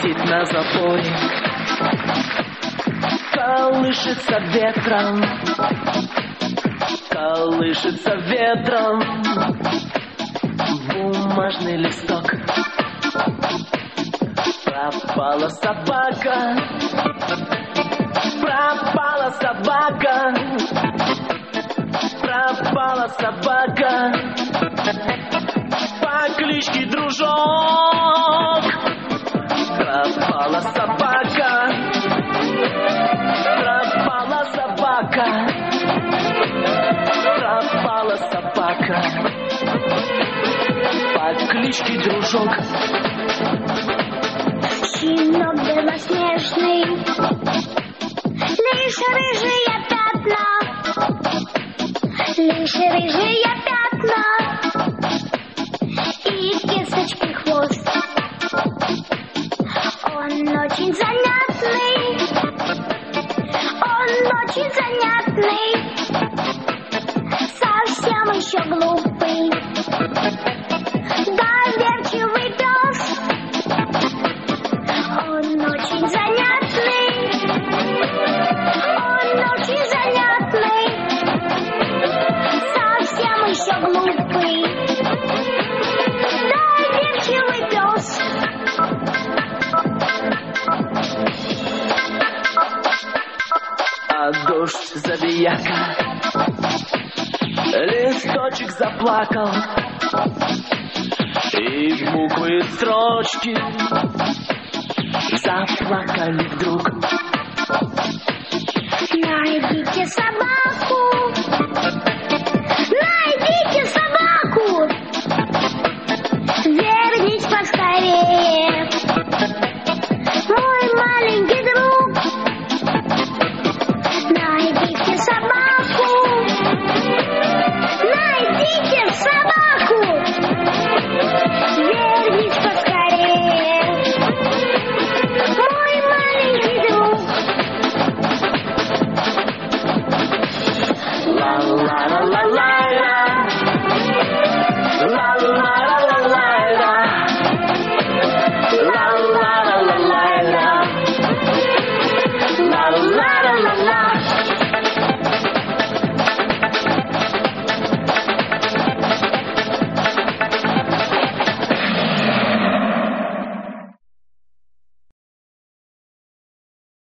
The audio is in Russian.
стоит на запоре, колышется ветром, колышется ветром бумажный листок. Пропала собака, пропала собака, пропала собака по кличке Дружок. Пропала собака, пропала собака, пропала собака по кличке Дружок. Щенок белоснежный, лишь рыжие пятна, лишь рыжие пятна и кисточки хвост. Он очень занятный, он очень занятный, совсем еще глупый, доверчивый пес. Он очень занятный, он очень занятный, совсем еще глупый, доверчивый пес. А дождь забияка, листочек заплакал, и буквы и строчки заплакали вдруг. Найдите собаку, найдите собаку, вернись поскорее, мой маленький друг. Найдите собаку, найдите собаку, вернись поскорее, мой маленький друг. Ла ла ла ла ла ла ла ла ла